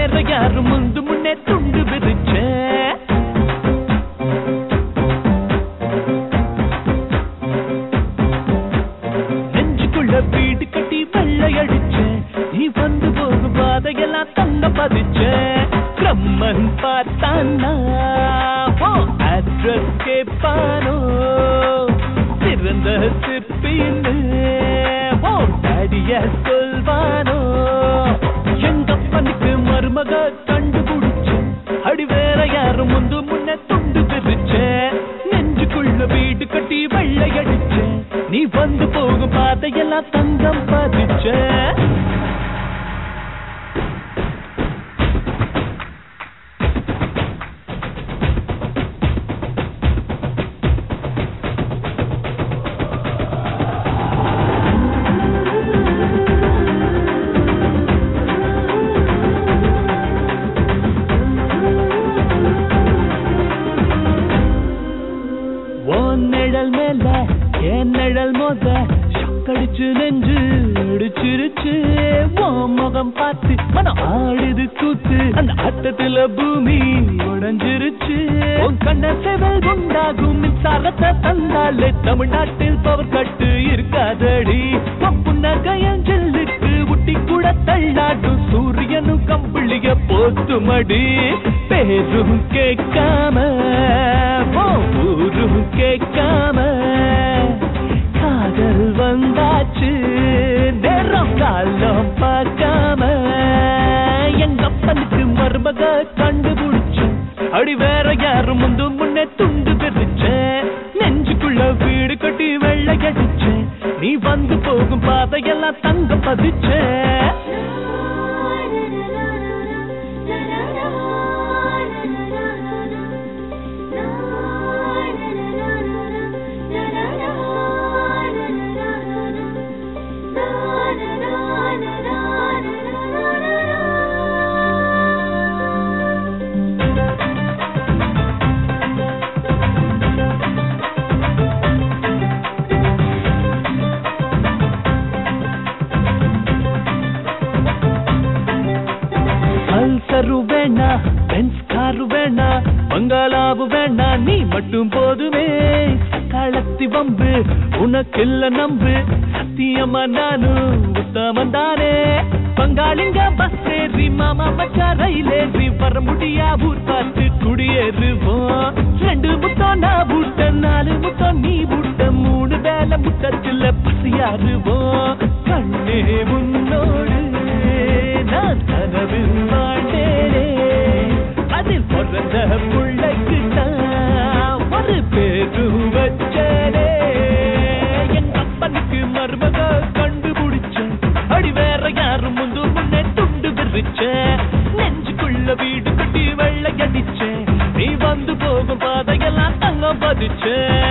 வேற யாரு முந்து முன்னே துண்டு விரிச்ச நெஞ்சுக்குள்ள வீடு கட்டி வெள்ளை அடிச்ச நீ வந்து போகும் பாதையெல்லாம் தங்க பதிச்ச பிரம்மன் பார்த்தானா அட்ரஸ் கேட்பானோ சிறந்த சிற்பின்னு அடிய சொல்வானோ எங்கப்பனுக்கு மருமக கண்டுபிடிச்ச அடி வேற யாரும் முந்து முன்ன துண்டு பிரிச்ச நெஞ்சுக்குள்ள வீடு கட்டி வெள்ளை அடிச்ச நீ வந்து போகும் பாதையெல்லாம் தங்கம் பதிச்ச நிழல் மோத கடிச்சு நெஞ்சு அடிச்சிருச்சு முகம் பார்த்து மனம் ஆடுது கூத்து அந்த ஆட்டத்துல பூமி உடைஞ்சிருச்சு கண்ண செவல் உண்டாகும் மின்சாரத்தை தந்தாலே தமிழ்நாட்டில் பவர் கட்டு இருக்காதடி புன்னகையஞ்சலுக்கு ஊட்டி கூட தள்ளாடும் சூரியனும் கம்பளிய போத்துமடி பேரும் கேட்காம ஊரும் கேட்காம காதல் வந்தாச்சு நேரம் காலம் பார்க்காம எங்கப்பனுக்கு மருமக கண்டுபிடிச்சு அடி வேற யாரும் முந்து முன்னே துண்டு பிரிச்ச நெஞ்சுக்குள்ள வீடு கட்டி வெள்ளை அடிச்ச நீ வந்து போகும் பாதையெல்லாம் தங்க பதிச்ச பல்சரு வேணா பென்ஸ் காரு வேணா பங்களாவு வேணா நீ மட்டும் போதுமே களத்தி வம்பு உனக்கில்ல நம்பு சத்தியமா நானும் உத்தமன் தானே பங்காளிங்க பஸ் ஏறி மாமா மச்சா ரயில் ஏறி வர முடியா ஊர் பார்த்து குடியேறுவோம் 2 முத்தம் நான் பூட்ட 4 முத்தம் நீ பூட்ட 3 வேலை முட்டத்தில் பசியாறுவோம் கண்ணே முன்னோடு நான் கனவில் வாழ்ந்தேனே அதில் பிறந்த பிள்ளைக்கு நான் ஒரு பேரு வச்சேனே என் அப்பனுக்கு மருமக கண்டுபிடிச்ச அடி வேற யாரும் முந்து முன்னே துண்டு விரிச்ச நெஞ்சுக்குள்ள வீடு கட்டி வெள்ளை அடிச்ச நீ வந்து போகும் பாதையெல்லாம் தங்கம் பதிச்ச